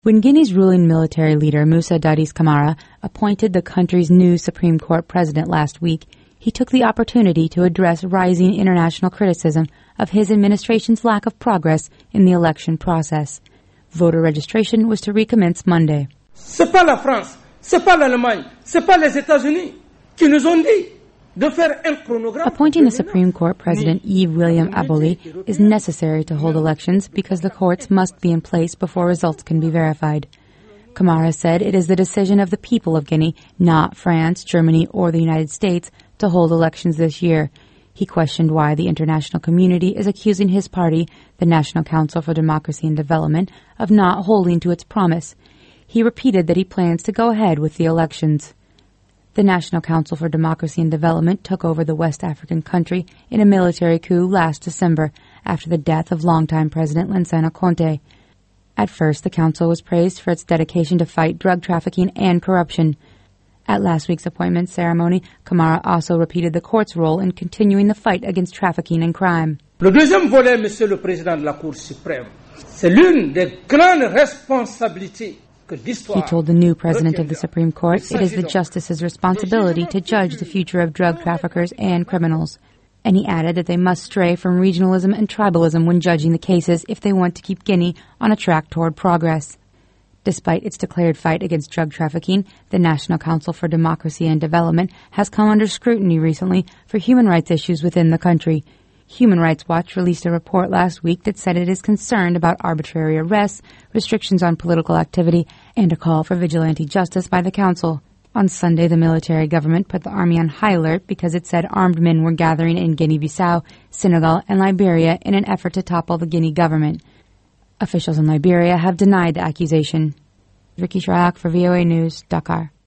When Guinea's ruling military leader Moussa Dadis Camara appointed the country's new Supreme Court president last week, he took the opportunity to address rising international criticism of his administration's lack of progress in the election process. Voter registration was to recommence Monday. C'est pas la France, c'est pas l'Allemagne, c'est pas les États-Unis qui nous ont dit de faire un chronogramme. Appointing the Supreme Court President Yves William Aboli is necessary to hold elections because the courts must be in place before results can be verified. Camara said it is the decision of the people of Guinea, not France, Germany, or the United States, to hold elections this year. He questioned why the international community is accusing his party, the National Council for Democracy and Development, of not holding to its promise. He repeated that he plans to go ahead with the elections. The National Council for Democracy and Development took over the West African country in a military coup last December after the death of longtime President Lansana Conté. At first, the council was praised for its dedication to fight drug trafficking and corruption. At last week's appointment ceremony, Camara also repeated the court's role in continuing the fight against trafficking and crime. Le deuxième volet, Monsieur le Président de la Cour suprême, c'est l'une des grandes responsabilités. He told the new president of the Supreme Court it is the justice's responsibility to judge the future of drug traffickers and criminals. And he added that they must stray from regionalism and tribalism when judging the cases if they want to keep Guinea on a track toward progress. Despite its declared fight against drug trafficking, the National Council for Democracy and Development has come under scrutiny recently for human rights issues within the country. Human Rights Watch released a report last week that said it is concerned about arbitrary arrests, restrictions on political activity, and a call for vigilante justice by the council. On Sunday, the military government put the army on high alert because it said armed men were gathering in Guinea-Bissau, Senegal, and Liberia in an effort to topple the Guinea government. Officials in Liberia have denied the accusation. Ricky Shryock for VOA News, Dakar.